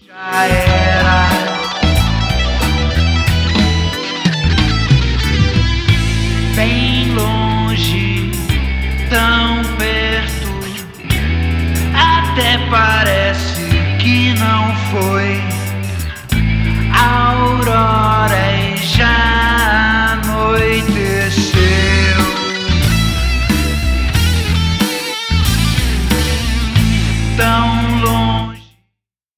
Já era. Bem longe, tão perto, até parece que não foi.